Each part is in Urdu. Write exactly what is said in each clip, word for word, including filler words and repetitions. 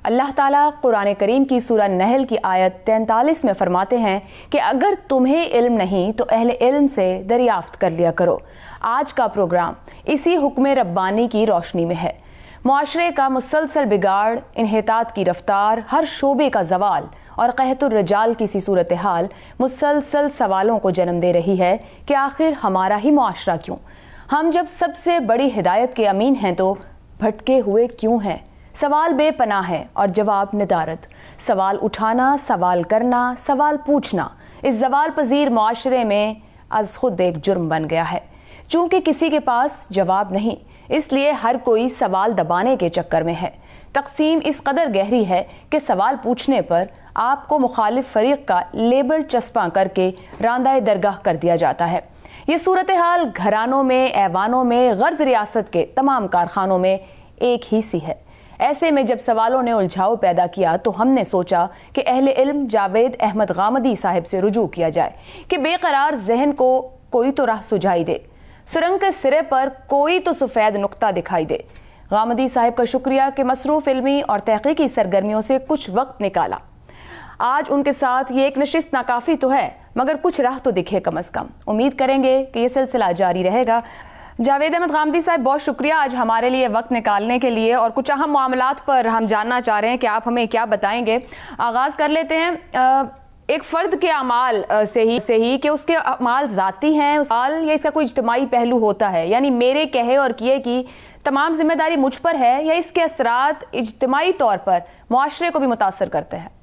اللہ تعالیٰ قرآن کریم کی سورہ نحل کی آیت تینتالیس میں فرماتے ہیں کہ اگر تمہیں علم نہیں تو اہل علم سے دریافت کر لیا کرو۔ آج کا پروگرام اسی حکم ربانی کی روشنی میں ہے۔ معاشرے کا مسلسل بگاڑ، انحطاط کی رفتار، ہر شعبے کا زوال اور قحط الرجال کی سی صورتحال مسلسل سوالوں کو جنم دے رہی ہے کہ آخر ہمارا ہی معاشرہ کیوں؟ ہم جب سب سے بڑی ہدایت کے امین ہیں تو بھٹکے ہوئے کیوں ہیں؟ سوال بے پناہ ہے اور جواب ندارت۔ سوال اٹھانا، سوال کرنا، سوال پوچھنا اس زوال پذیر معاشرے میں از خود ایک جرم بن گیا ہے۔ چونکہ کسی کے پاس جواب نہیں، اس لیے ہر کوئی سوال دبانے کے چکر میں ہے۔ تقسیم اس قدر گہری ہے کہ سوال پوچھنے پر آپ کو مخالف فریق کا لیبل چسپاں کر کے راندہ درگاہ کر دیا جاتا ہے۔ یہ صورتحال گھرانوں میں، ایوانوں میں، غرض ریاست کے تمام کارخانوں میں ایک ہی سی ہے۔ ایسے میں جب سوالوں نے الجھاؤ پیدا کیا تو ہم نے سوچا کہ اہل علم جاوید احمد غامدی صاحب سے رجوع کیا جائے کہ بے قرار ذہن کو کوئی تو راہ سجائی دے، سرنگ کے سرے پر کوئی تو سفید نقطہ دکھائی دے۔ غامدی صاحب کا شکریہ کہ مصروف علمی اور تحقیقی سرگرمیوں سے کچھ وقت نکالا۔ آج ان کے ساتھ یہ ایک نشست ناکافی تو ہے، مگر کچھ راہ تو دکھے کم از کم۔ امید کریں گے کہ یہ سلسلہ جاری رہے گا۔ جاوید احمد غامدی صاحب، بہت شکریہ آج ہمارے لیے وقت نکالنے کے لیے، اور کچھ اہم معاملات پر ہم جاننا چاہ رہے ہیں کہ آپ ہمیں کیا بتائیں گے۔ آغاز کر لیتے ہیں ایک فرد کے اعمال سے ہی سے ہی کہ اس کے اعمال ذاتی ہیں یا اس کا کوئی اجتماعی پہلو ہوتا ہے، یعنی میرے کہے اور کیے کی تمام ذمہ داری مجھ پر ہے یا اس کے اثرات اجتماعی طور پر معاشرے کو بھی متاثر کرتے ہیں؟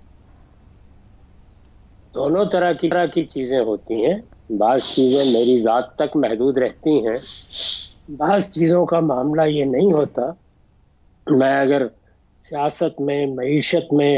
دونوں طرح کی طرح کی چیزیں ہوتی ہیں۔ بعض چیزیں میری ذات تک محدود رہتی ہیں، بعض چیزوں کا معاملہ یہ نہیں ہوتا۔ میں اگر سیاست میں، معیشت میں،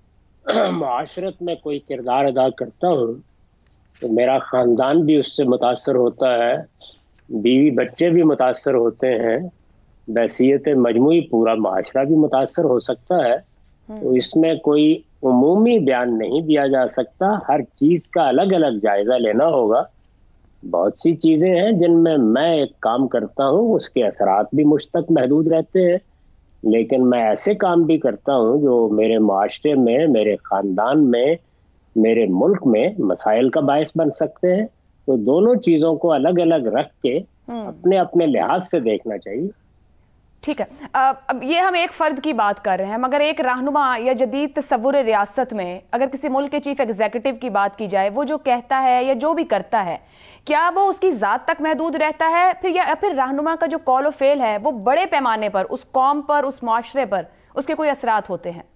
معاشرت میں کوئی کردار ادا کرتا ہوں تو میرا خاندان بھی اس سے متاثر ہوتا ہے، بیوی بچے بھی متاثر ہوتے ہیں، بحیثیت مجموعی پورا معاشرہ بھی متاثر ہو سکتا ہے۔ تو اس میں کوئی عمومی بیان نہیں دیا جا سکتا، ہر چیز کا الگ الگ جائزہ لینا ہوگا۔ بہت سی چیزیں ہیں جن میں میں ایک کام کرتا ہوں، اس کے اثرات بھی مجھ تک محدود رہتے ہیں، لیکن میں ایسے کام بھی کرتا ہوں جو میرے معاشرے میں، میرے خاندان میں، میرے ملک میں مسائل کا باعث بن سکتے ہیں۔ تو دونوں چیزوں کو الگ الگ رکھ کے اپنے اپنے لحاظ سے دیکھنا چاہیے۔ ٹھیک ہے، اب یہ ہم ایک فرد کی بات کر رہے ہیں، مگر ایک رہنما یا جدید تصور ریاست میں اگر کسی ملک کے چیف ایگزیکٹو کی بات کی جائے، وہ جو کہتا ہے یا جو بھی کرتا ہے، کیا وہ اس کی ذات تک محدود رہتا ہے پھر یا پھر رہنما کا جو قول و فعل ہے وہ بڑے پیمانے پر اس قوم پر، اس معاشرے پر اس کے کوئی اثرات ہوتے ہیں؟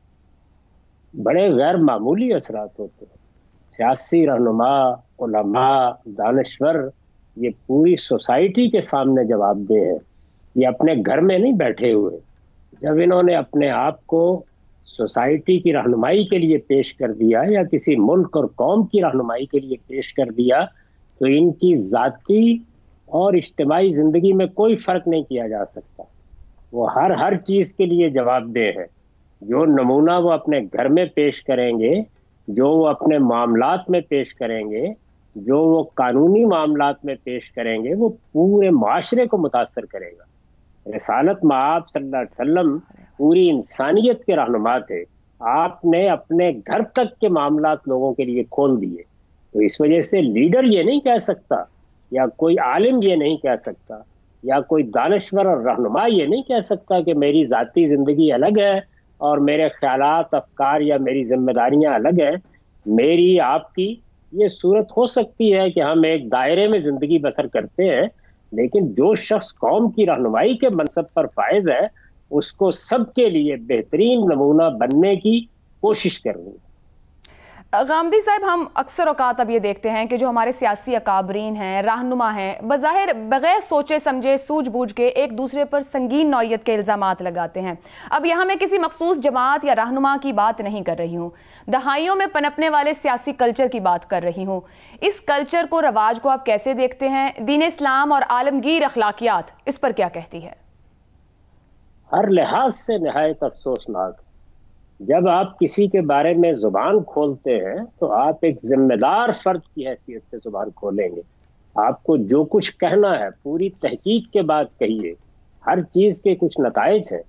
بڑے غیر معمولی اثرات ہوتے ہیں۔ سیاسی رہنما، علماء، دانشور یہ پوری سوسائٹی کے سامنے جواب دہ ہیں، یہ اپنے گھر میں نہیں بیٹھے ہوئے۔ جب انہوں نے اپنے آپ کو سوسائٹی کی رہنمائی کے لیے پیش کر دیا یا کسی ملک اور قوم کی رہنمائی کے لیے پیش کر دیا تو ان کی ذاتی اور اجتماعی زندگی میں کوئی فرق نہیں کیا جا سکتا۔ وہ ہر ہر چیز کے لیے جواب دہ ہے۔ جو نمونہ وہ اپنے گھر میں پیش کریں گے، جو وہ اپنے معاملات میں پیش کریں گے، جو وہ قانونی معاملات میں پیش کریں گے، وہ پورے معاشرے کو متاثر کرے گا۔ رسالت مآب صلی اللہ علیہ وسلم پوری انسانیت کے رہنما تھے، آپ نے اپنے گھر تک کے معاملات لوگوں کے لیے کھول دیے۔ تو اس وجہ سے لیڈر یہ نہیں کہہ سکتا، یا کوئی عالم یہ نہیں کہہ سکتا، یا کوئی دانشور اور رہنما یہ نہیں کہہ سکتا کہ میری ذاتی زندگی الگ ہے اور میرے خیالات، افکار یا میری ذمہ داریاں الگ ہیں۔ میری آپ کی یہ صورت ہو سکتی ہے کہ ہم ایک دائرے میں زندگی بسر کرتے ہیں، لیکن جو شخص قوم کی رہنمائی کے منصب پر فائز ہے اس کو سب کے لیے بہترین نمونہ بننے کی کوشش کرنی ہے۔ غامدی صاحب، ہم اکثر اوقات اب یہ دیکھتے ہیں کہ جو ہمارے سیاسی اکابرین ہیں، رہنما ہیں، بظاہر بغیر سوچے سمجھے، سوجھ بوجھ کے ایک دوسرے پر سنگین نوعیت کے الزامات لگاتے ہیں۔ اب یہاں میں کسی مخصوص جماعت یا رہنما کی بات نہیں کر رہی ہوں، دہائیوں میں پنپنے والے سیاسی کلچر کی بات کر رہی ہوں۔ اس کلچر کو، رواج کو آپ کیسے دیکھتے ہیں؟ دین اسلام اور عالمگیر اخلاقیات اس پر کیا کہتی ہے؟ ہر لحاظ سے نہایت افسوسناک۔ جب آپ کسی کے بارے میں زبان کھولتے ہیں تو آپ ایک ذمہ دار فرد کی حیثیت سے زبان کھولیں گے۔ آپ کو جو کچھ کہنا ہے پوری تحقیق کے بعد کہیے۔ ہر چیز کے کچھ نتائج ہیں۔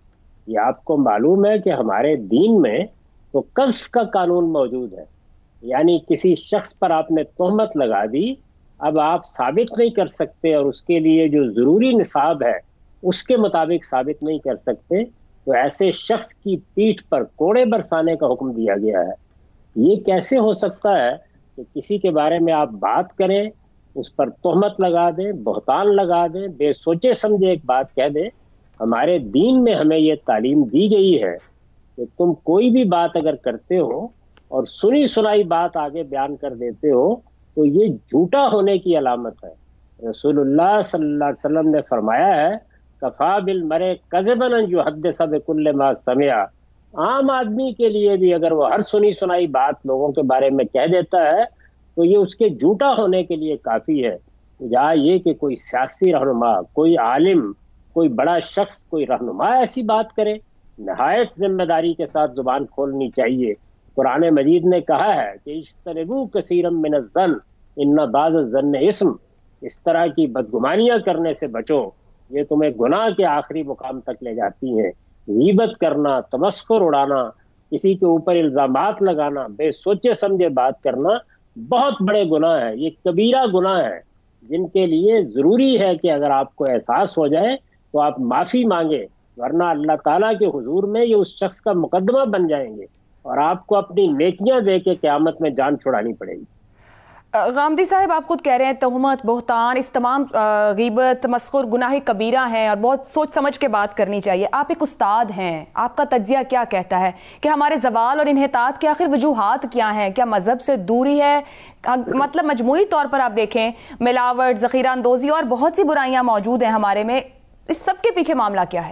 یہ آپ کو معلوم ہے کہ ہمارے دین میں تو قذف کا قانون موجود ہے، یعنی کسی شخص پر آپ نے تہمت لگا دی، اب آپ ثابت نہیں کر سکتے اور اس کے لیے جو ضروری نصاب ہے اس کے مطابق ثابت نہیں کر سکتے، تو ایسے شخص کی پیٹھ پر کوڑے برسانے کا حکم دیا گیا ہے۔ یہ کیسے ہو سکتا ہے کہ کسی کے بارے میں آپ بات کریں، اس پر تہمت لگا دیں، بہتان لگا دیں، بے سوچے سمجھے ایک بات کہہ دیں؟ ہمارے دین میں ہمیں یہ تعلیم دی گئی ہے کہ تم کوئی بھی بات اگر کرتے ہو اور سنی سنائی بات آگے بیان کر دیتے ہو تو یہ جھوٹا ہونے کی علامت ہے۔ رسول اللہ صلی اللہ علیہ وسلم نے فرمایا ہے کفا بالمرء کذبا ان یحدث بکل ما سمع، عام آدمی کے لیے بھی اگر وہ ہر سنی سنائی بات لوگوں کے بارے میں کہہ دیتا ہے تو یہ اس کے جھوٹا ہونے کے لیے کافی ہے۔ جہاں یہ کہ کوئی سیاسی رہنما، کوئی عالم، کوئی بڑا شخص، کوئی رہنما ایسی بات کرے، نہایت ذمہ داری کے ساتھ زبان کھولنی چاہیے۔ قرآن مجید نے کہا ہے کہ اجتنبوا کثیرا من الظن ان بعض الظن اسم، اس طرح کی بدگمانیاں کرنے سے بچو، یہ تمہیں گناہ کے آخری مقام تک لے جاتی ہیں۔ غیبت کرنا، تمسخر اڑانا، کسی کے اوپر الزامات لگانا، بے سوچے سمجھے بات کرنا بہت بڑے گناہ ہیں، یہ کبیرہ گناہ ہے جن کے لیے ضروری ہے کہ اگر آپ کو احساس ہو جائے تو آپ معافی مانگے، ورنہ اللہ تعالیٰ کے حضور میں یہ اس شخص کا مقدمہ بن جائیں گے اور آپ کو اپنی نیکیاں دے کے قیامت میں جان چھڑانی پڑے گی۔ غامدی صاحب، آپ خود کہہ رہے ہیں تہمت، بہتان، اس تمام غیبت، تمسخر گناہ کبیرہ ہیں اور بہت سوچ سمجھ کے بات کرنی چاہیے۔ آپ ایک استاد ہیں، آپ کا تجزیہ کیا کہتا ہے کہ ہمارے زوال اور انحطاط کے آخر وجوہات کیا ہیں؟ کیا مذہب سے دوری ہے؟ مطلب مجموعی طور پر آپ دیکھیں ملاوٹ، ذخیرہ اندوزی اور بہت سی برائیاں موجود ہیں ہمارے میں، اس سب کے پیچھے معاملہ کیا ہے؟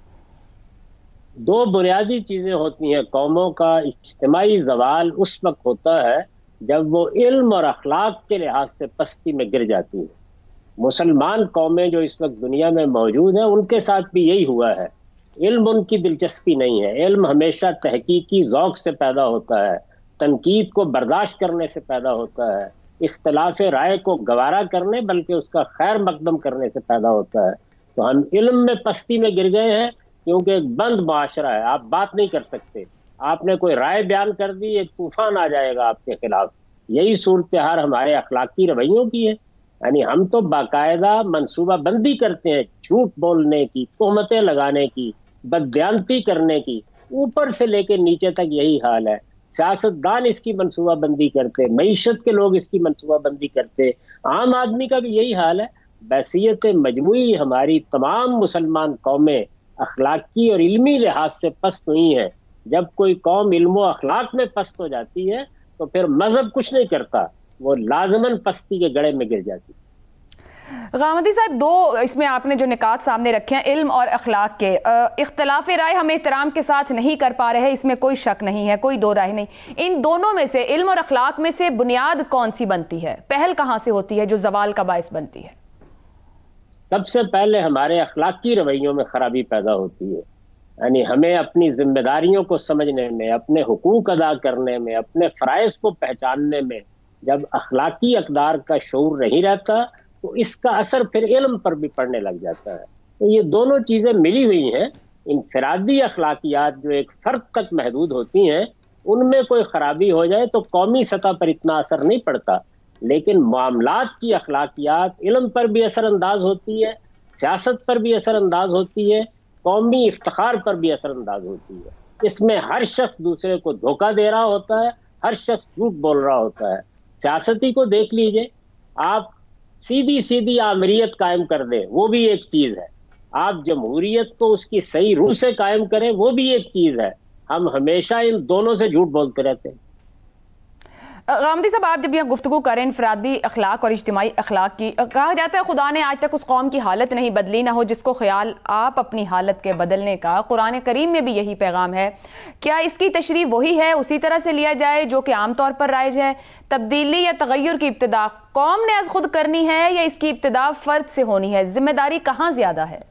دو بنیادی چیزیں ہوتی ہیں۔ قوموں کا اجتماعی زوال اس وقت ہوتا ہے جب وہ علم اور اخلاق کے لحاظ سے پستی میں گر جاتی ہیں۔ مسلمان قومیں جو اس وقت دنیا میں موجود ہیں ان کے ساتھ بھی یہی ہوا ہے۔ علم ان کی دلچسپی نہیں ہے، علم ہمیشہ تحقیقی ذوق سے پیدا ہوتا ہے، تنقید کو برداشت کرنے سے پیدا ہوتا ہے، اختلاف رائے کو گوارا کرنے بلکہ اس کا خیر مقدم کرنے سے پیدا ہوتا ہے۔ تو ہم علم میں پستی میں گر گئے ہیں کیونکہ ایک بند معاشرہ ہے، آپ بات نہیں کر سکتے، آپ نے کوئی رائے بیان کر دی ایک طوفان آ جائے گا آپ کے خلاف۔ یہی صورتحال ہمارے اخلاقی رویوں کی ہے، یعنی ہم تو باقاعدہ منصوبہ بندی کرتے ہیں جھوٹ بولنے کی، تہمتیں لگانے کی، بددیانتی کرنے کی، اوپر سے لے کے نیچے تک یہی حال ہے۔ سیاست دان اس کی منصوبہ بندی کرتے، معیشت کے لوگ اس کی منصوبہ بندی کرتے، عام آدمی کا بھی یہی حال ہے۔ بحیثیت مجموعی ہماری تمام مسلمان قومیں اخلاقی اور علمی لحاظ سے پست ہوئی ہیں۔ جب کوئی قوم علم و اخلاق میں پست ہو جاتی ہے تو پھر مذہب کچھ نہیں کرتا، وہ لازماً پستی کے گڑھے میں گر جاتی۔ غامدی صاحب، دو اس میں آپ نے جو نکات سامنے رکھے ہیں علم اور اخلاق کے، اختلاف رائے ہم احترام کے ساتھ نہیں کر پا رہے، اس میں کوئی شک نہیں ہے، کوئی دو رائے نہیں۔ ان دونوں میں سے، علم اور اخلاق میں سے بنیاد کون سی بنتی ہے؟ پہل کہاں سے ہوتی ہے جو زوال کا باعث بنتی ہے؟ سب سے پہلے ہمارے اخلاقی رویوں میں خرابی پیدا ہوتی ہے، یعنی ہمیں اپنی ذمہ داریوں کو سمجھنے میں، اپنے حقوق ادا کرنے میں، اپنے فرائض کو پہچاننے میں جب اخلاقی اقدار کا شعور نہیں رہتا تو اس کا اثر پھر علم پر بھی پڑنے لگ جاتا ہے۔ تو یہ دونوں چیزیں ملی ہوئی ہیں۔ انفرادی اخلاقیات جو ایک فرد تک محدود ہوتی ہیں ان میں کوئی خرابی ہو جائے تو قومی سطح پر اتنا اثر نہیں پڑتا، لیکن معاملات کی اخلاقیات علم پر بھی اثر انداز ہوتی ہے، سیاست پر بھی اثر انداز ہوتی ہے، قومی افتخار پر بھی اثر انداز ہوتی ہے۔ اس میں ہر شخص دوسرے کو دھوکہ دے رہا ہوتا ہے، ہر شخص جھوٹ بول رہا ہوتا ہے۔ سیاستی کو دیکھ لیجئے، آپ سیدھی سیدھی آمریت قائم کر دیں وہ بھی ایک چیز ہے، آپ جمہوریت کو اس کی صحیح روح سے قائم کریں وہ بھی ایک چیز ہے۔ ہم ہمیشہ ان دونوں سے جھوٹ بولتے رہتے ہیں۔ غامدی صاحب، آپ جب یہ گفتگو کریں انفرادی اخلاق اور اجتماعی اخلاق کی، کہا جاتا ہے خدا نے آج تک اس قوم کی حالت نہیں بدلی، نہ ہو جس کو خیال آپ اپنی حالت کے بدلنے کا۔ قرآن کریم میں بھی یہی پیغام ہے۔ کیا اس کی تشریح وہی ہے، اسی طرح سے لیا جائے جو کہ عام طور پر رائج ہے؟ تبدیلی یا تغیر کی ابتدا قوم نے از خود کرنی ہے یا اس کی ابتدا فرد سے ہونی ہے؟ ذمہ داری کہاں زیادہ ہے؟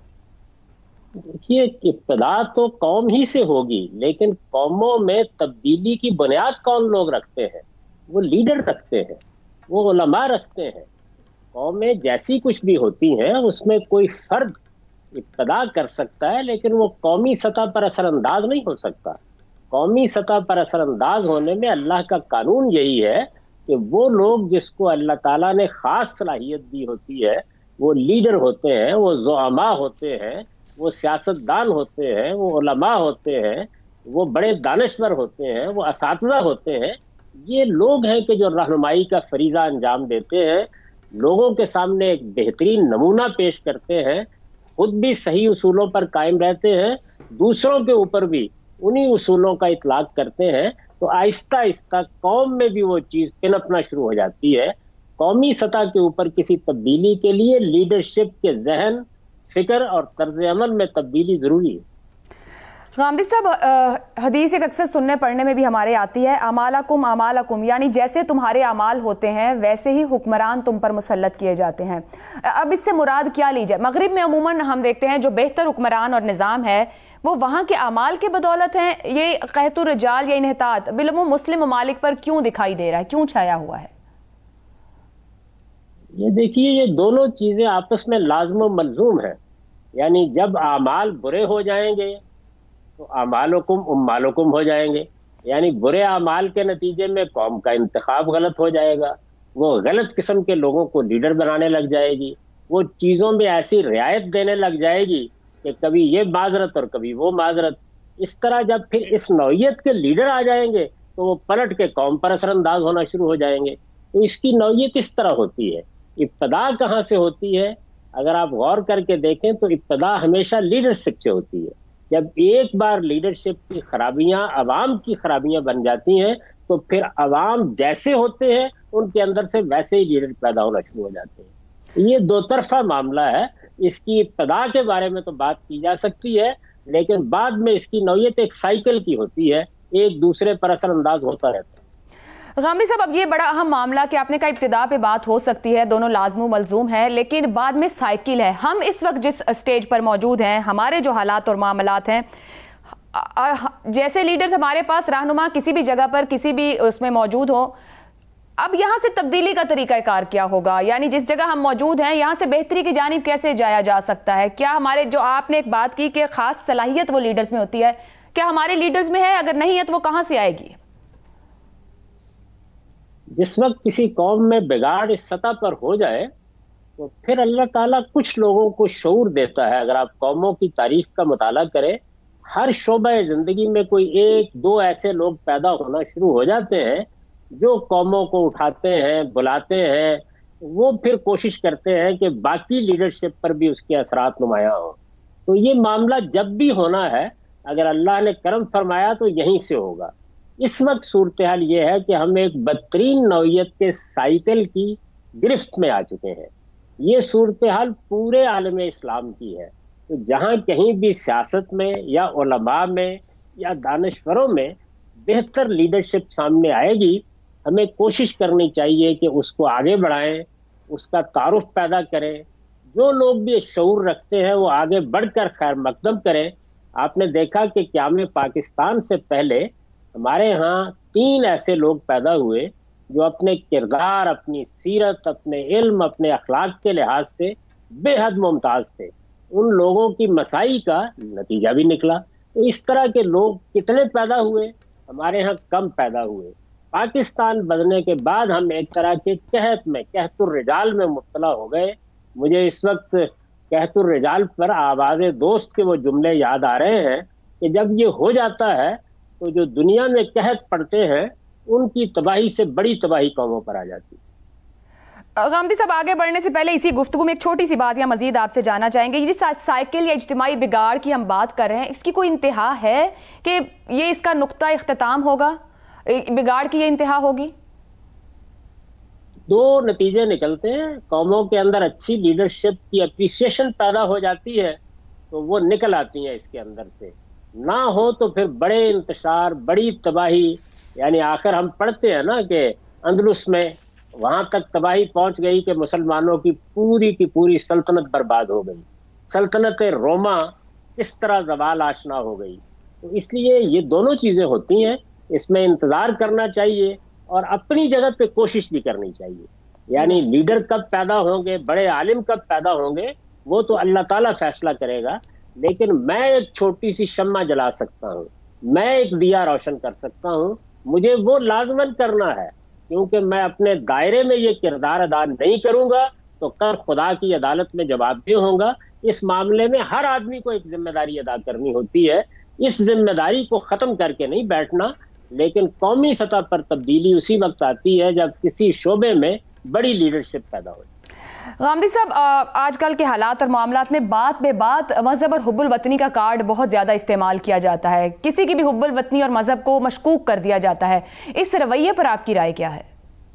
دیکھیے، ابتدا تو قوم ہی سے ہوگی، لیکن قوموں میں تبدیلی کی بنیاد کون لوگ رکھتے ہیں؟ وہ لیڈر رکھتے ہیں، وہ علماء رکھتے ہیں۔ قومیں جیسی کچھ بھی ہوتی ہیں اس میں کوئی فرد ابتدا کر سکتا ہے لیکن وہ قومی سطح پر اثر انداز نہیں ہو سکتا. قومی سطح پر اثر انداز ہونے میں اللہ کا قانون یہی ہے کہ وہ لوگ جس کو اللہ تعالیٰ نے خاص صلاحیت دی ہوتی ہے، وہ لیڈر ہوتے ہیں، وہ زعماء ہوتے ہیں، وہ سیاست دان ہوتے ہیں، وہ علماء ہوتے ہیں، وہ بڑے دانشور ہوتے ہیں، وہ اساتذہ ہوتے ہیں. یہ لوگ ہیں کہ جو رہنمائی کا فریضہ انجام دیتے ہیں، لوگوں کے سامنے ایک بہترین نمونہ پیش کرتے ہیں، خود بھی صحیح اصولوں پر قائم رہتے ہیں، دوسروں کے اوپر بھی انہی اصولوں کا اطلاق کرتے ہیں. تو آہستہ آہستہ قوم میں بھی وہ چیز پنپنا شروع ہو جاتی ہے. قومی سطح کے اوپر کسی تبدیلی کے لیے لیڈرشپ کے ذہن، فکر اور طرز عمل میں تبدیلی ضروری ہے. غامدی صاحب، حدیث ایک اکثر سننے پڑھنے میں بھی ہمارے آتی ہے، اعمالکم اعمالکم، یعنی جیسے تمہارے اعمال ہوتے ہیں ویسے ہی حکمران تم پر مسلط کیے جاتے ہیں. اب اس سے مراد کیا لی جائے؟ مغرب میں عموماً ہم دیکھتے ہیں جو بہتر حکمران اور نظام ہے وہ وہاں کے اعمال کے بدولت ہیں. یہ قحط الرجال یا انحطاط بالعموم مسلم ممالک پر کیوں دکھائی دے رہا ہے، کیوں چھایا ہوا ہے؟ یہ دیکھیے، یہ دونوں چیزیں آپس میں لازم و ملزوم ہیں. یعنی جب اعمال برے ہو جائیں گے تو اعمالکم امالکم ہو جائیں گے. یعنی برے اعمال کے نتیجے میں قوم کا انتخاب غلط ہو جائے گا، وہ غلط قسم کے لوگوں کو لیڈر بنانے لگ جائے گی، وہ چیزوں میں ایسی رعایت دینے لگ جائے گی کہ کبھی یہ معذرت اور کبھی وہ معذرت. اس طرح جب پھر اس نوعیت کے لیڈر آ جائیں گے تو وہ پلٹ کے قوم پر اثر انداز ہونا شروع ہو جائیں گے. تو اس کی نوعیت اس طرح ہوتی ہے. ابتدا کہاں سے ہوتی ہے؟ اگر آپ غور کر کے دیکھیں تو ابتدا ہمیشہ لیڈرشپ سے ہوتی ہے. جب ایک بار لیڈرشپ کی خرابیاں عوام کی خرابیاں بن جاتی ہیں تو پھر عوام جیسے ہوتے ہیں ان کے اندر سے ویسے ہی لیڈر پیدا ہونا شروع ہو جاتے ہیں. یہ دو طرفہ معاملہ ہے. اس کی ابتدا کے بارے میں تو بات کی جا سکتی ہے لیکن بعد میں اس کی نوعیت ایک سائیکل کی ہوتی ہے، ایک دوسرے پر اثر انداز ہوتا رہتا ہے. غامدی صاحب، اب یہ بڑا اہم معاملہ کہ آپ نے کہا ابتدا پہ بات ہو سکتی ہے، دونوں لازم و ملزوم ہے، لیکن بعد میں سائیکل ہے. ہم اس وقت جس اسٹیج پر موجود ہیں، ہمارے جو حالات اور معاملات ہیں، جیسے لیڈرز ہمارے پاس رہنما کسی بھی جگہ پر کسی بھی اس میں موجود ہو، اب یہاں سے تبدیلی کا طریقہ کار کیا ہوگا؟ یعنی جس جگہ ہم موجود ہیں یہاں سے بہتری کی جانب کیسے جایا جا سکتا ہے؟ کیا ہمارے، جو آپ نے ایک بات کی کہ خاص صلاحیت وہ لیڈرز میں ہوتی ہے، کیا ہمارے لیڈرز میں ہے؟ اگر نہیں ہے تو وہ کہاں سے آئے گی؟ جس وقت کسی قوم میں بگاڑ اس سطح پر ہو جائے تو پھر اللہ تعالیٰ کچھ لوگوں کو شعور دیتا ہے. اگر آپ قوموں کی تاریخ کا مطالعہ کریں، ہر شعبہ زندگی میں کوئی ایک دو ایسے لوگ پیدا ہونا شروع ہو جاتے ہیں جو قوموں کو اٹھاتے ہیں، بلاتے ہیں. وہ پھر کوشش کرتے ہیں کہ باقی لیڈرشپ پر بھی اس کے اثرات نمایاں ہوں. تو یہ معاملہ جب بھی ہونا ہے، اگر اللہ نے کرم فرمایا تو یہیں سے ہوگا. اس وقت صورتحال یہ ہے کہ ہم ایک بدترین نوعیت کے سائیکل کی گرفت میں آ چکے ہیں. یہ صورتحال پورے عالم اسلام کی ہے. تو جہاں کہیں بھی سیاست میں یا علماء میں یا دانشوروں میں بہتر لیڈرشپ سامنے آئے گی، ہمیں کوشش کرنی چاہیے کہ اس کو آگے بڑھائیں، اس کا تعارف پیدا کریں. جو لوگ بھی شعور رکھتے ہیں وہ آگے بڑھ کر خیر مقدم کریں. آپ نے دیکھا کہ قیام پاکستان سے پہلے ہمارے ہاں تین ایسے لوگ پیدا ہوئے جو اپنے کردار، اپنی سیرت، اپنے علم، اپنے اخلاق کے لحاظ سے بے حد ممتاز تھے. ان لوگوں کی مساعی کا نتیجہ بھی نکلا. تو اس طرح کے لوگ کتنے پیدا ہوئے؟ ہمارے ہاں کم پیدا ہوئے. پاکستان بننے کے بعد ہم ایک طرح کے قحط میں، قحط الرجال میں مبتلا ہو گئے. مجھے اس وقت قحط الرجال پر آواز دوست کے وہ جملے یاد آ رہے ہیں کہ جب یہ ہو جاتا ہے تو جو دنیا میں قحط پڑتے ہیں ان کی تباہی سے بڑی تباہی قوموں پر آ جاتی ہے. غامدی صاحب، آگے بڑھنے سے پہلے اسی گفتگو میں ایک چھوٹی سی بات یا مزید آپ سے جاننا چاہیں گے. یہ جس سائیکل یا اجتماعی بگاڑ کی ہم بات کر رہے ہیں، اس کی کوئی انتہا ہے کہ یہ اس کا نقطہ اختتام ہوگا، بگاڑ کی یہ انتہا ہوگی؟ دو نتیجے نکلتے ہیں. قوموں کے اندر اچھی لیڈرشپ کی اپریسیشن پیدا ہو جاتی ہے تو وہ نکل آتی ہیں اس کے اندر سے. نہ ہو تو پھر بڑے انتشار، بڑی تباہی. یعنی آخر ہم پڑھتے ہیں نا کہ اندلس میں وہاں تک تباہی پہنچ گئی کہ مسلمانوں کی پوری کی پوری سلطنت برباد ہو گئی. سلطنت روما اس طرح زوال آشنا ہو گئی. تو اس لیے یہ دونوں چیزیں ہوتی ہیں. اس میں انتظار کرنا چاہیے اور اپنی جگہ پہ کوشش بھی کرنی چاہیے. یعنی لیڈر کب پیدا ہوں گے، بڑے عالم کب پیدا ہوں گے، وہ تو اللہ تعالیٰ فیصلہ کرے گا، لیکن میں ایک چھوٹی سی شمع جلا سکتا ہوں، میں ایک دیا روشن کر سکتا ہوں، مجھے وہ لازمن کرنا ہے، کیونکہ میں اپنے دائرے میں یہ کردار ادا نہیں کروں گا تو کل خدا کی عدالت میں جوابدہ ہوں گا۔ اس معاملے میں ہر آدمی کو ایک ذمہ داری ادا کرنی ہوتی ہے، اس ذمہ داری کو ختم کر کے نہیں بیٹھنا۔ لیکن قومی سطح پر تبدیلی اسی وقت آتی ہے جب کسی شعبے میں بڑی لیڈرشپ پیدا ہو۔ غامدی صاحب، آج کل کے حالات اور معاملات میں بات بے بات مذہب اور حب الوطنی کا کارڈ بہت زیادہ استعمال کیا جاتا ہے، کسی کی بھی حب الوطنی اور مذہب کو مشکوک کر دیا جاتا ہے، اس رویے پر آپ کی رائے کیا ہے؟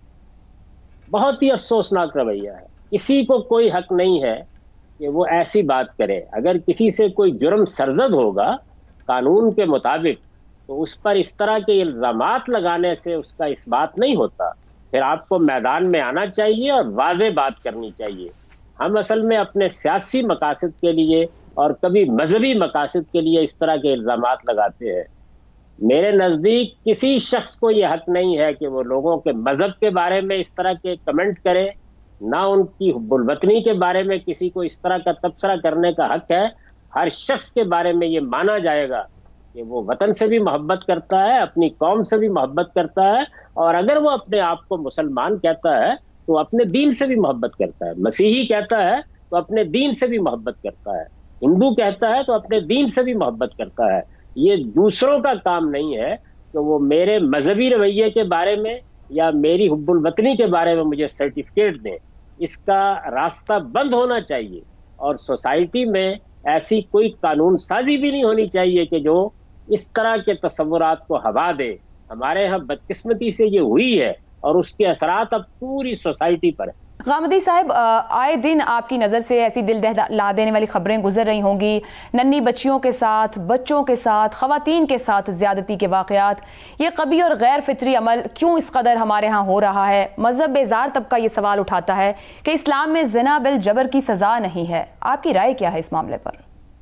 بہت ہی افسوسناک رویہ ہے۔ کسی کو کوئی حق نہیں ہے کہ وہ ایسی بات کرے۔ اگر کسی سے کوئی جرم سرزد ہوگا قانون کے مطابق تو اس پر اس طرح کے الزامات لگانے سے اس کا اس بات نہیں ہوتا۔ پھر آپ کو میدان میں آنا چاہیے اور واضح بات کرنی چاہیے۔ ہم اصل میں اپنے سیاسی مقاصد کے لیے اور کبھی مذہبی مقاصد کے لیے اس طرح کے الزامات لگاتے ہیں۔ میرے نزدیک کسی شخص کو یہ حق نہیں ہے کہ وہ لوگوں کے مذہب کے بارے میں اس طرح کے کمنٹ کرے، نہ ان کی حب الوطنی کے بارے میں کسی کو اس طرح کا تبصرہ کرنے کا حق ہے۔ ہر شخص کے بارے میں یہ مانا جائے گا کہ وہ وطن سے بھی محبت کرتا ہے، اپنی قوم سے بھی محبت کرتا ہے، اور اگر وہ اپنے آپ کو مسلمان کہتا ہے تو اپنے دین سے بھی محبت کرتا ہے، مسیحی کہتا ہے تو اپنے دین سے بھی محبت کرتا ہے، ہندو کہتا ہے تو اپنے دین سے بھی محبت کرتا ہے۔ یہ دوسروں کا کام نہیں ہے کہ وہ میرے مذہبی رویے کے بارے میں یا میری حب الوطنی کے بارے میں مجھے سرٹیفکیٹ دیں۔ اس کا راستہ بند ہونا چاہیے، اور سوسائٹی میں ایسی کوئی قانون سازی بھی نہیں ہونی چاہیے کہ جو اس طرح کے تصورات کو ہوا دے۔ ہمارے ہاں بدقسمتی سے یہ ہوئی ہے اور اس کے اثرات اب پوری سوسائٹی پر ہیں۔ غامدی صاحب، آئے دن آپ کی نظر سے ایسی دل دہلا دینے والی خبریں گزر رہی ہوں گی، ننھی بچیوں کے ساتھ، بچوں کے ساتھ، خواتین کے ساتھ زیادتی کے واقعات۔ یہ قبیح اور غیر فطری عمل کیوں اس قدر ہمارے ہاں ہو رہا ہے؟ مذہب بیزار طبقہ یہ سوال اٹھاتا ہے کہ اسلام میں زنا بالجبر کی سزا نہیں ہے۔ آپ کی رائے کیا ہے اس معاملے پر؟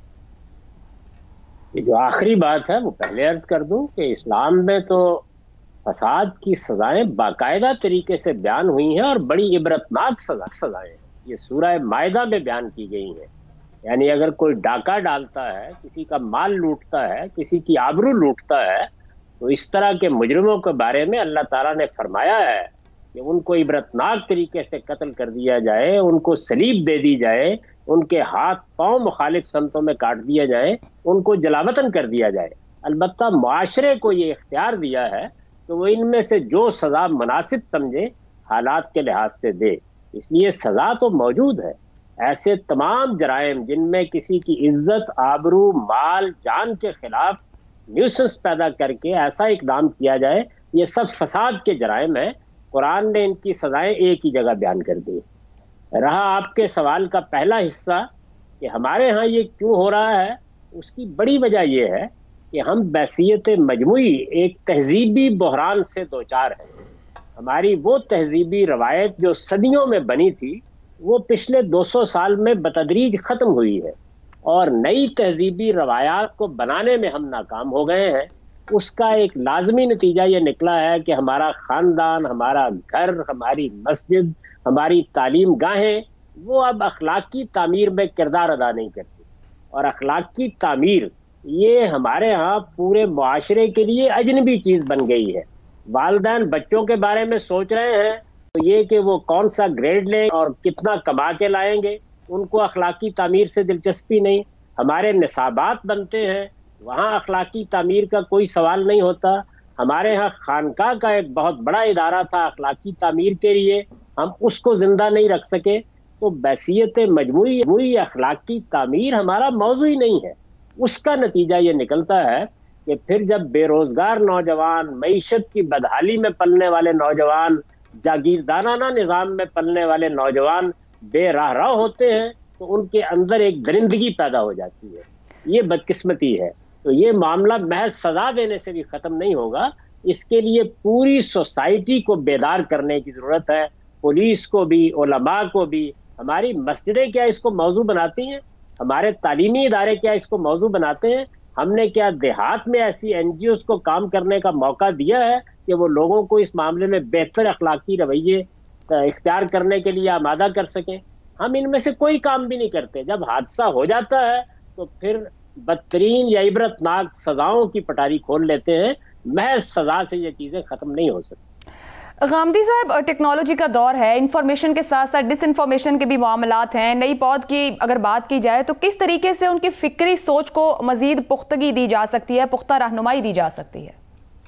یہ جو آخری بات ہے وہ پہلے عرض کر دوں کہ اسلام میں تو فساد کی سزائیں باقاعدہ طریقے سے بیان ہوئی ہیں اور بڑی عبرتناک سزا سزائیں ہیں۔ یہ سورہ مائدہ میں بیان کی گئی ہیں۔ یعنی اگر کوئی ڈاکہ ڈالتا ہے، کسی کا مال لوٹتا ہے، کسی کی آبرو لوٹتا ہے، تو اس طرح کے مجرموں کے بارے میں اللہ تعالیٰ نے فرمایا ہے کہ ان کو عبرتناک طریقے سے قتل کر دیا جائے، ان کو صلیب دے دی جائے، ان کے ہاتھ پاؤں مخالف سمتوں میں کاٹ دیا جائے، ان کو جلاوطن کر دیا جائے۔ البتہ معاشرے کو یہ اختیار دیا ہے کہ وہ ان میں سے جو سزا مناسب سمجھے حالات کے لحاظ سے دے۔ اس لیے سزا تو موجود ہے۔ ایسے تمام جرائم جن میں کسی کی عزت، آبرو، مال، جان کے خلاف نیوسنس پیدا کر کے ایسا اقدام کیا جائے، یہ سب فساد کے جرائم ہیں۔ قرآن نے ان کی سزائیں ایک ہی جگہ بیان کر دی۔ رہا آپ کے سوال کا پہلا حصہ کہ ہمارے ہاں یہ کیوں ہو رہا ہے، اس کی بڑی وجہ یہ ہے کہ ہم بحیثیت مجموعی ایک تہذیبی بحران سے دوچار ہیں۔ ہماری وہ تہذیبی روایت جو صدیوں میں بنی تھی وہ پچھلے دو سو سال میں بتدریج ختم ہوئی ہے، اور نئی تہذیبی روایات کو بنانے میں ہم ناکام ہو گئے ہیں۔ اس کا ایک لازمی نتیجہ یہ نکلا ہے کہ ہمارا خاندان، ہمارا گھر، ہماری مسجد، ہماری تعلیم گاہیں وہ اب اخلاقی تعمیر میں کردار ادا نہیں کرتی، اور اخلاقی تعمیر یہ ہمارے ہاں پورے معاشرے کے لیے اجنبی چیز بن گئی ہے۔ والدین بچوں کے بارے میں سوچ رہے ہیں تو یہ کہ وہ کون سا گریڈ لیں اور کتنا کما کے لائیں گے، ان کو اخلاقی تعمیر سے دلچسپی نہیں۔ ہمارے نصابات بنتے ہیں، وہاں اخلاقی تعمیر کا کوئی سوال نہیں ہوتا۔ ہمارے ہاں خانقاہ کا ایک بہت بڑا ادارہ تھا اخلاقی تعمیر کے لیے، ہم اس کو زندہ نہیں رکھ سکے۔ تو بحیثیت مجموعی مجموعی اخلاقی تعمیر ہمارا موضوع ہی نہیں ہے۔ اس کا نتیجہ یہ نکلتا ہے کہ پھر جب بے روزگار نوجوان، معیشت کی بدحالی میں پلنے والے نوجوان، جاگیردارانہ نظام میں پلنے والے نوجوان بے راہ رو ہوتے ہیں تو ان کے اندر ایک درندگی پیدا ہو جاتی ہے۔ یہ بدقسمتی ہے۔ تو یہ معاملہ محض سزا دینے سے بھی ختم نہیں ہوگا، اس کے لیے پوری سوسائٹی کو بیدار کرنے کی ضرورت ہے، پولیس کو بھی، علماء کو بھی۔ ہماری مسجدیں کیا اس کو موضوع بناتی ہیں؟ ہمارے تعلیمی ادارے کیا اس کو موضوع بناتے ہیں؟ ہم نے کیا دیہات میں ایسی این جی اوز کو کام کرنے کا موقع دیا ہے کہ وہ لوگوں کو اس معاملے میں بہتر اخلاقی رویے اختیار کرنے کے لیے آمادہ کر سکیں؟ ہم ان میں سے کوئی کام بھی نہیں کرتے. جب حادثہ ہو جاتا ہے تو پھر بدترین یا عبرتناک سزاؤں کی پٹاری کھول لیتے ہیں. محض سزا سے یہ چیزیں ختم نہیں ہو سکتی. غامدی صاحب، ٹیکنالوجی کا دور ہے، انفارمیشن کے ساتھ ساتھ ڈس انفارمیشن کے بھی معاملات ہیں. نئی پود کی اگر بات کی جائے تو کس طریقے سے ان کی فکری سوچ کو مزید پختگی دی جا سکتی ہے، پختہ رہنمائی دی جا سکتی ہے؟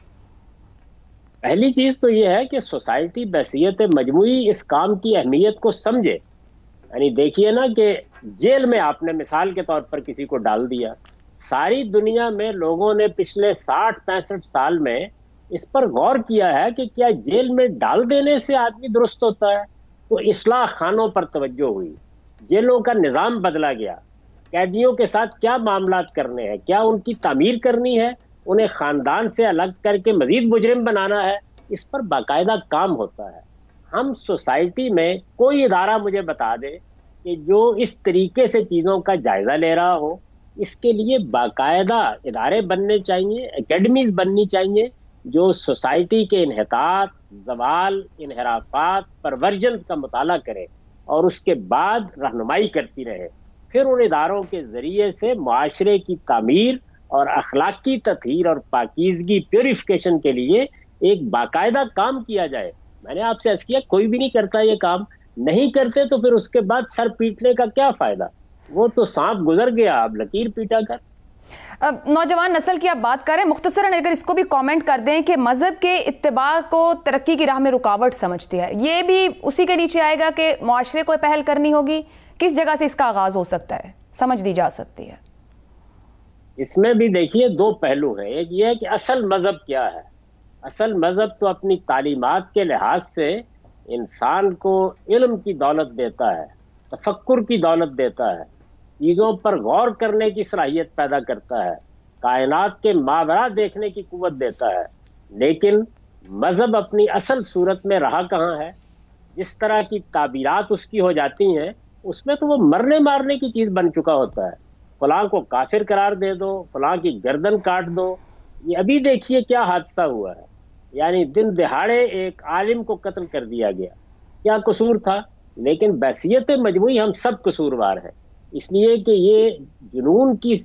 پہلی چیز تو یہ ہے کہ سوسائٹی بحیثیت مجموعی اس کام کی اہمیت کو سمجھے. یعنی دیکھیے نا کہ جیل میں آپ نے مثال کے طور پر کسی کو ڈال دیا. ساری دنیا میں لوگوں نے پچھلے ساٹھ پینسٹھ سال میں اس پر غور کیا ہے کہ کیا جیل میں ڈال دینے سے آدمی درست ہوتا ہے. تو اصلاح خانوں پر توجہ ہوئی، جیلوں کا نظام بدلا گیا، قیدیوں کے ساتھ کیا معاملات کرنے ہیں، کیا ان کی تعمیر کرنی ہے، انہیں خاندان سے الگ کر کے مزید مجرم بنانا ہے، اس پر باقاعدہ کام ہوتا ہے. ہم سوسائٹی میں کوئی ادارہ مجھے بتا دے کہ جو اس طریقے سے چیزوں کا جائزہ لے رہا ہو. اس کے لیے باقاعدہ ادارے بننے چاہیے، اکیڈمیز بننی چاہیے جو سوسائٹی کے انحطاط، زوال، انحرافات، پرورژنز کا مطالعہ کرے اور اس کے بعد رہنمائی کرتی رہے. پھر ان اداروں کے ذریعے سے معاشرے کی تعمیر اور اخلاقی تطہیر اور پاکیزگی پیوریفیکیشن کے لیے ایک باقاعدہ کام کیا جائے. میں نے آپ سے عرض کیا کوئی بھی نہیں کرتا یہ کام. نہیں کرتے تو پھر اس کے بعد سر پیٹنے کا کیا فائدہ؟ وہ تو سانپ گزر گیا، اب لکیر پیٹا کر. نوجوان نسل کی آپ بات کریں، مختصراً اگر اس کو بھی کامنٹ کر دیں کہ مذہب کے اتباع کو ترقی کی راہ میں رکاوٹ سمجھتی ہے، یہ بھی اسی کے نیچے آئے گا کہ معاشرے کو پہل کرنی ہوگی. کس جگہ سے اس کا آغاز ہو سکتا ہے، سمجھ دی جا سکتی ہے؟ اس میں بھی دیکھیے دو پہلو ہیں. ایک یہ ہے کہ اصل مذہب کیا ہے. اصل مذہب تو اپنی تعلیمات کے لحاظ سے انسان کو علم کی دولت دیتا ہے، تفکر کی دولت دیتا ہے، چیزوں پر غور کرنے کی صلاحیت پیدا کرتا ہے، کائنات کے ماورا دیکھنے کی قوت دیتا ہے. لیکن مذہب اپنی اصل صورت میں رہا کہاں ہے؟ جس طرح کی تعبیرات اس کی ہو جاتی ہیں اس میں تو وہ مرنے مارنے کی چیز بن چکا ہوتا ہے. فلاں کو کافر قرار دے دو، فلاں کی گردن کاٹ دو. یہ ابھی دیکھیے کیا حادثہ ہوا ہے. یعنی دن دہاڑے ایک عالم کو قتل کر دیا گیا. کیا قصور تھا؟ لیکن بحیثیت مجموعی ہم سب قصوروار ہیں، اس لیے کہ یہ جنون کی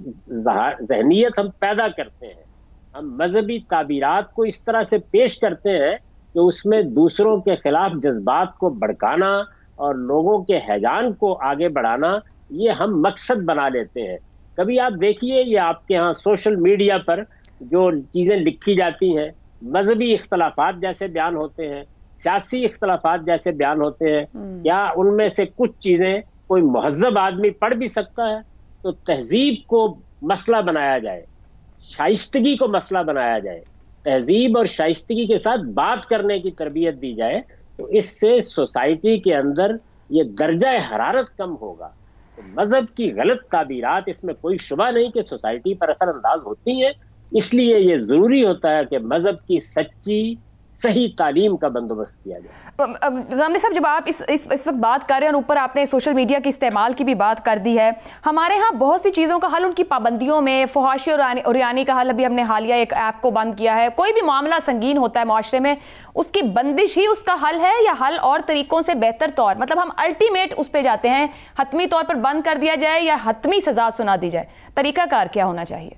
ذہنیت ہم پیدا کرتے ہیں. ہم مذہبی تعبیرات کو اس طرح سے پیش کرتے ہیں کہ اس میں دوسروں کے خلاف جذبات کو بھڑکانا اور لوگوں کے ہیجان کو آگے بڑھانا یہ ہم مقصد بنا لیتے ہیں. کبھی آپ دیکھیے یہ آپ کے ہاں سوشل میڈیا پر جو چیزیں لکھی جاتی ہیں، مذہبی اختلافات جیسے بیان ہوتے ہیں، سیاسی اختلافات جیسے بیان ہوتے ہیں، کیا ان میں سے کچھ چیزیں کوئی مہذب آدمی پڑھ بھی سکتا ہے؟ تو تہذیب کو مسئلہ بنایا جائے، شائستگی کو مسئلہ بنایا جائے، تہذیب اور شائستگی کے ساتھ بات کرنے کی تربیت دی جائے تو اس سے سوسائٹی کے اندر یہ درجہ حرارت کم ہوگا. مذہب کی غلط تعبیرات اس میں کوئی شبہ نہیں کہ سوسائٹی پر اثر انداز ہوتی ہیں. اس لیے یہ ضروری ہوتا ہے کہ مذہب کی سچی صحیح تعلیم کا بندوبست کیا جائے. غامدی صاحب، جب آپ اس اس اس وقت بات کر رہے ہیں اور اوپر آپ نے سوشل میڈیا کے استعمال کی بھی بات کر دی ہے، ہمارے ہاں بہت سی چیزوں کا حل ان کی پابندیوں میں، فحاشی اور عریانی کا حل ابھی ہم نے حالیہ ایک ایپ کو بند کیا ہے. کوئی بھی معاملہ سنگین ہوتا ہے معاشرے میں، اس کی بندش ہی اس کا حل ہے یا حل اور طریقوں سے بہتر طور، مطلب ہم الٹیمیٹ اس پہ جاتے ہیں، حتمی طور پر بند کر دیا جائے یا حتمی سزا سنا دی جائے؟ طریقہ کار کیا ہونا چاہیے؟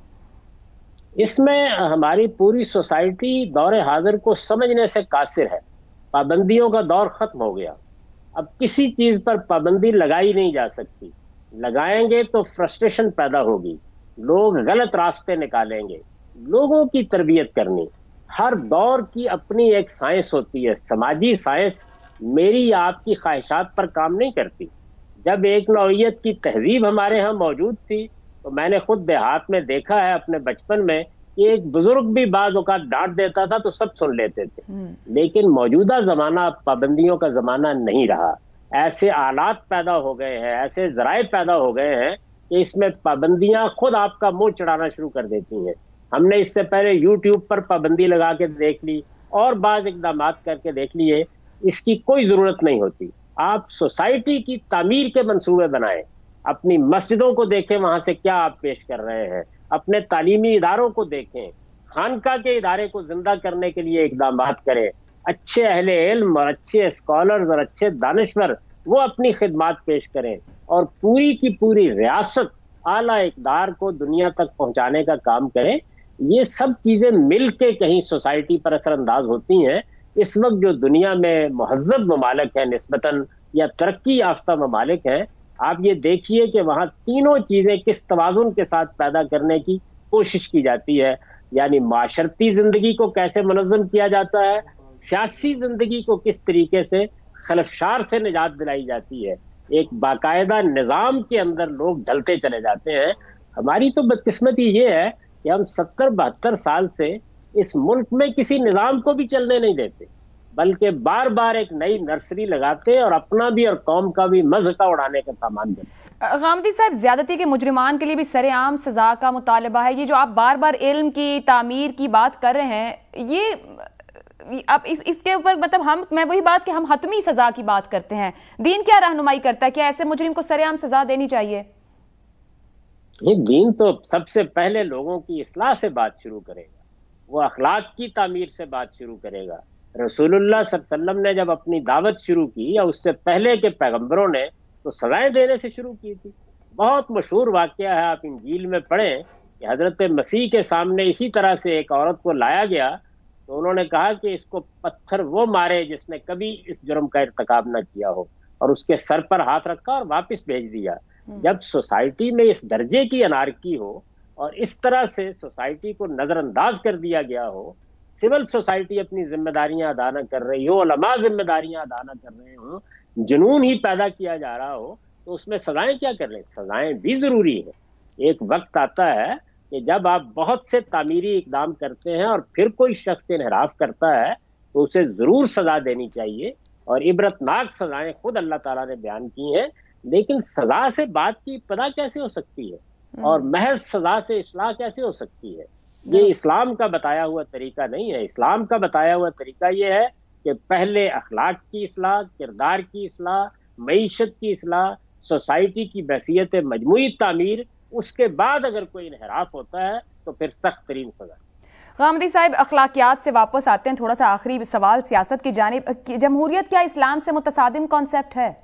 اس میں ہماری پوری سوسائٹی دور حاضر کو سمجھنے سے قاصر ہے. پابندیوں کا دور ختم ہو گیا. اب کسی چیز پر پابندی لگائی نہیں جا سکتی. لگائیں گے تو فرسٹریشن پیدا ہوگی، لوگ غلط راستے نکالیں گے. لوگوں کی تربیت کرنی، ہر دور کی اپنی ایک سائنس ہوتی ہے. سماجی سائنس میری یا آپ کی خواہشات پر کام نہیں کرتی. جب ایک نوعیت کی تہذیب ہمارے ہاں موجود تھی تو میں نے خود دیہات میں دیکھا ہے اپنے بچپن میں کہ ایک بزرگ بھی بعض اوقات ڈانٹ دیتا تھا تو سب سن لیتے تھے. لیکن موجودہ زمانہ پابندیوں کا زمانہ نہیں رہا. ایسے آلات پیدا ہو گئے ہیں، ایسے ذرائع پیدا ہو گئے ہیں کہ اس میں پابندیاں خود آپ کا منہ چڑھانا شروع کر دیتی ہیں. ہم نے اس سے پہلے یوٹیوب پر پابندی لگا کے دیکھ لی اور بعض اقدامات کر کے دیکھ لیے. اس کی کوئی ضرورت نہیں ہوتی. آپ سوسائٹی کی تعمیر کے منصوبے بنائیں، اپنی مسجدوں کو دیکھیں وہاں سے کیا آپ پیش کر رہے ہیں، اپنے تعلیمی اداروں کو دیکھیں، خانقاہ کے ادارے کو زندہ کرنے کے لیے اقدامات کریں. اچھے اہل علم اور اچھے اسکالرز اور اچھے دانشور وہ اپنی خدمات پیش کریں اور پوری کی پوری ریاست اعلیٰ اقدار کو دنیا تک پہنچانے کا کام کریں. یہ سب چیزیں مل کے کہیں سوسائٹی پر اثر انداز ہوتی ہیں. اس وقت جو دنیا میں مہذب ممالک ہیں نسبتاً یا ترقی یافتہ ممالک ہیں، آپ یہ دیکھیے کہ وہاں تینوں چیزیں کس توازن کے ساتھ پیدا کرنے کی کوشش کی جاتی ہے. یعنی معاشرتی زندگی کو کیسے منظم کیا جاتا ہے، سیاسی زندگی کو کس طریقے سے خلفشار سے نجات دلائی جاتی ہے، ایک باقاعدہ نظام کے اندر لوگ ڈھلتے چلے جاتے ہیں. ہماری تو بدقسمتی یہ ہے کہ ہم ستر بہتر سال سے اس ملک میں کسی نظام کو بھی چلنے نہیں دیتے، بلکہ بار بار ایک نئی نرسری لگاتے اور اپنا بھی اور قوم کا بھی مذہقہ اڑانے کا سامان دیتے. غامدی صاحب، زیادتی کے مجرمان کے لیے بھی سر عام سزا کا مطالبہ ہے. یہ جو آپ بار بار علم کی تعمیر کی بات کر رہے ہیں، یہ اب اس اس کے اوپر مطلب ہم میں وہی بات کہ ہم حتمی سزا کی بات کرتے ہیں. دین کیا رہنمائی کرتا ہے؟ کیا ایسے مجرم کو سر عام سزا دینی چاہیے؟ یہ دین تو سب سے پہلے لوگوں کی اصلاح سے بات شروع کرے گا، وہ اخلاق کی تعمیر سے بات شروع کرے گا. رسول اللہ صلی اللہ علیہ وسلم نے جب اپنی دعوت شروع کی یا اس سے پہلے کے پیغمبروں نے تو سزائیں دینے سے شروع کی تھی. بہت مشہور واقعہ ہے، آپ انجیل میں پڑھیں کہ حضرت مسیح کے سامنے اسی طرح سے ایک عورت کو لایا گیا تو انہوں نے کہا کہ اس کو پتھر وہ مارے جس نے کبھی اس جرم کا ارتکاب نہ کیا ہو، اور اس کے سر پر ہاتھ رکھا اور واپس بھیج دیا. جب سوسائٹی میں اس درجے کی انارکی ہو اور اس طرح سے سوسائٹی کو نظر انداز کر دیا گیا ہو، سول سوسائٹی اپنی ذمہ داریاں ادا نہ کر رہی ہو، علماء ذمہ داریاں ادا نہ کر رہے ہوں، جنون ہی پیدا کیا جا رہا ہو، تو اس میں سزائیں کیا کر رہے ہیں؟ سزائیں بھی ضروری ہے. ایک وقت آتا ہے کہ جب آپ بہت سے تعمیری اقدام کرتے ہیں اور پھر کوئی شخص انحراف کرتا ہے تو اسے ضرور سزا دینی چاہیے، اور عبرتناک سزائیں خود اللہ تعالیٰ نے بیان کی ہیں. لیکن سزا سے بات کی ابتدا کیسے ہو سکتی ہے اور محض سزا سے اصلاح کیسے ہو سکتی ہے؟ یہ اسلام کا بتایا ہوا طریقہ نہیں ہے. اسلام کا بتایا ہوا طریقہ یہ ہے کہ پہلے اخلاق کی اصلاح، کردار کی اصلاح، معیشت کی اصلاح، سوسائٹی کی بحثیت مجموعی تعمیر، اس کے بعد اگر کوئی انحراف ہوتا ہے تو پھر سخت ترین سزا. غامدی صاحب، اخلاقیات سے واپس آتے ہیں. تھوڑا سا آخری سوال سیاست کی جانب. جمہوریت کیا اسلام سے متصادم کانسیپٹ ہے؟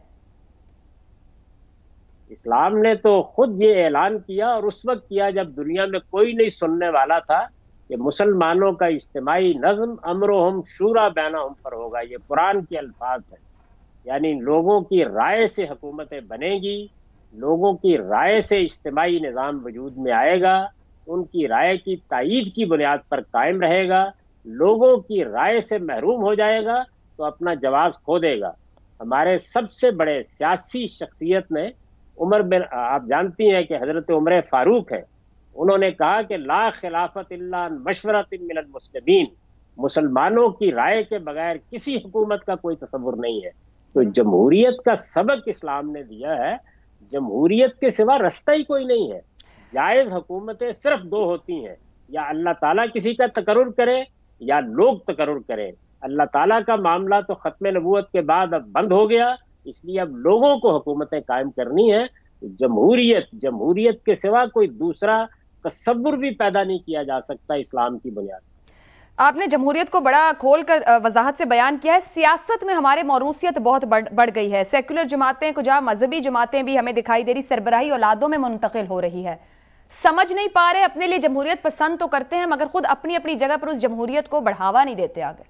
اسلام نے تو خود یہ اعلان کیا اور اس وقت کیا جب دنیا میں کوئی نہیں سننے والا تھا کہ مسلمانوں کا اجتماعی نظم امرہم شورا بینہم پر ہوگا. یہ قرآن کے الفاظ ہیں. یعنی لوگوں کی رائے سے حکومتیں بنے گی، لوگوں کی رائے سے اجتماعی نظام وجود میں آئے گا، ان کی رائے کی تائید کی بنیاد پر قائم رہے گا. لوگوں کی رائے سے محروم ہو جائے گا تو اپنا جواز کھو دے گا. ہمارے سب سے بڑے سیاسی شخصیت نے عمر بن، آپ جانتی ہیں کہ حضرت عمر فاروق ہے، انہوں نے کہا کہ لا خلافت الا مشورۃ من المسلمین، مسلمانوں کی رائے کے بغیر کسی حکومت کا کوئی تصور نہیں ہے. تو جمہوریت کا سبق اسلام نے دیا ہے. جمہوریت کے سوا رستہ ہی کوئی نہیں ہے. جائز حکومتیں صرف دو ہوتی ہیں، یا اللہ تعالیٰ کسی کا تقرر کرے یا لوگ تقرر کریں. اللہ تعالیٰ کا معاملہ تو ختم نبوت کے بعد اب بند ہو گیا، اس لیے اب لوگوں کو حکومتیں قائم کرنی ہیں. جمہوریت جمہوریت کے سوا کوئی دوسرا تصور بھی پیدا نہیں کیا جا سکتا اسلام کی بنیاد. آپ نے جمہوریت کو بڑا کھول کر وضاحت سے بیان کیا ہے. سیاست میں ہمارے موروثیت بہت بڑھ گئی ہے. سیکولر جماعتیں، کچھ مذہبی جماعتیں بھی ہمیں دکھائی دے رہی، سربراہی اولادوں میں منتقل ہو رہی ہے. سمجھ نہیں پا رہے، اپنے لیے جمہوریت پسند تو کرتے ہیں مگر خود اپنی اپنی جگہ پر اس جمہوریت کو بڑھاوا نہیں دیتے آگے.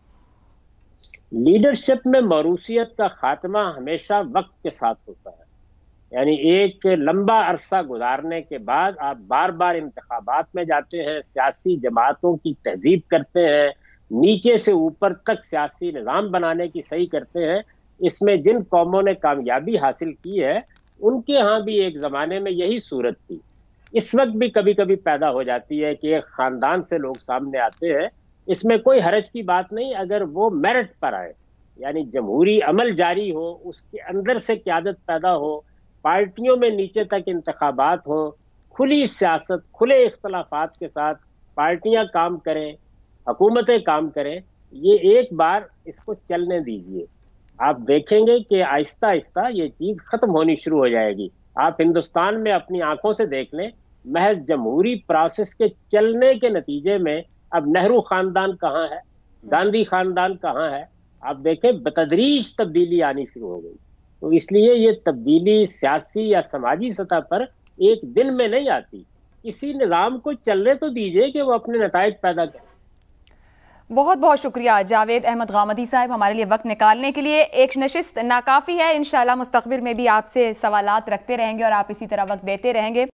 لیڈرشپ میں موروثیت کا خاتمہ ہمیشہ وقت کے ساتھ ہوتا ہے. یعنی ایک لمبا عرصہ گزارنے کے بعد آپ بار بار انتخابات میں جاتے ہیں، سیاسی جماعتوں کی تہذیب کرتے ہیں، نیچے سے اوپر تک سیاسی نظام بنانے کی صحیح کرتے ہیں. اس میں جن قوموں نے کامیابی حاصل کی ہے ان کے ہاں بھی ایک زمانے میں یہی صورت تھی. اس وقت بھی کبھی کبھی پیدا ہو جاتی ہے کہ ایک خاندان سے لوگ سامنے آتے ہیں. اس میں کوئی حرج کی بات نہیں اگر وہ میرٹ پر آئے، یعنی جمہوری عمل جاری ہو، اس کے اندر سے قیادت پیدا ہو، پارٹیوں میں نیچے تک انتخابات ہوں، کھلی سیاست، کھلے اختلافات کے ساتھ پارٹیاں کام کریں، حکومتیں کام کریں. یہ ایک بار اس کو چلنے دیجئے، آپ دیکھیں گے کہ آہستہ آہستہ یہ چیز ختم ہونی شروع ہو جائے گی. آپ ہندوستان میں اپنی آنکھوں سے دیکھ لیں، محض جمہوری پروسیس کے چلنے کے نتیجے میں اب نہرو خاندان کہاں ہے، گاندھی خاندان کہاں ہے، آپ دیکھیں بتدریج تبدیلی آنی شروع ہو گئی. تو اس لیے یہ تبدیلی سیاسی یا سماجی سطح پر ایک دن میں نہیں آتی. کسی نظام کو چلنے تو دیجئے کہ وہ اپنے نتائج پیدا کرے. بہت بہت شکریہ جاوید احمد غامدی صاحب ہمارے لیے وقت نکالنے کے لیے. ایک نشست ناکافی ہے، انشاءاللہ مستقبل میں بھی آپ سے سوالات رکھتے رہیں گے اور آپ اسی طرح وقت دیتے رہیں گے.